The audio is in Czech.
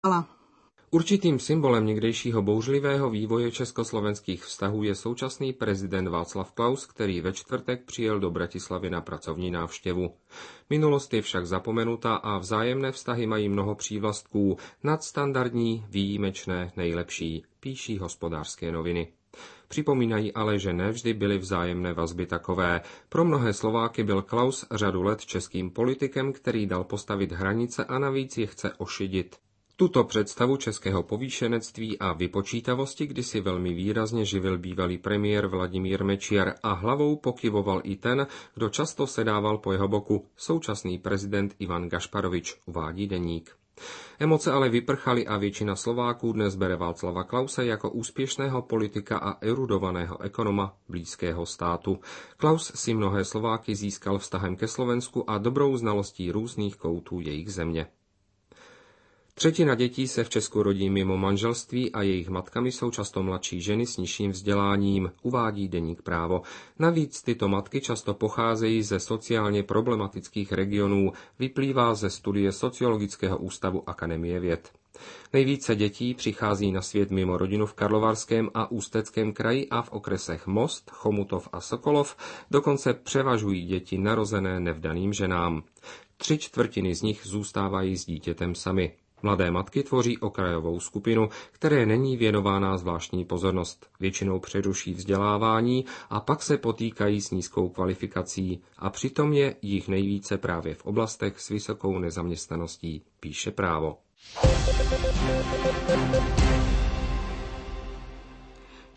Určitým symbolem někdejšího bouřlivého vývoje československých vztahů je současný prezident Václav Klaus, který ve čtvrtek přijel do Bratislavy na pracovní návštěvu. Minulost je však zapomenuta a vzájemné vztahy mají mnoho přívlastků: nadstandardní, výjimečné, nejlepší, píší Hospodářské noviny. Připomínají ale, že nevždy byly vzájemné vazby takové. Pro mnohé Slováky byl Klaus řadu let českým politikem, který dal postavit hranice a navíc je chce ošidit. Tuto představu českého povýšenectví a vypočítavosti kdysi velmi výrazně živil bývalý premiér Vladimír Mečiar a hlavou pokyvoval i ten, kdo často sedával po jeho boku, současný prezident Ivan Gašparovič, uvádí Deník. Emoce ale vyprchaly a většina Slováků dnes bere Václava Klause jako úspěšného politika a erudovaného ekonoma blízkého státu. Klaus si mnohé Slováky získal vztahem ke Slovensku a dobrou znalostí různých koutů jejich země. Třetina dětí se v Česku rodí mimo manželství a jejich matkami jsou často mladší ženy s nižším vzděláním, uvádí Deník Právo. Navíc tyto matky často pocházejí ze sociálně problematických regionů, vyplývá ze studie Sociologického ústavu Akademie věd. Nejvíce dětí přichází na svět mimo rodinu v Karlovarském a Ústeckém kraji a v okresech Most, Chomutov a Sokolov dokonce převažují děti narozené nevdaným ženám. 3/4 z nich zůstávají s dítětem sami. Mladé matky tvoří okrajovou skupinu, které není věnována zvláštní pozornost. Většinou přeruší vzdělávání a pak se potýkají s nízkou kvalifikací a přitom je jich nejvíce právě v oblastech s vysokou nezaměstnaností, píše Právo.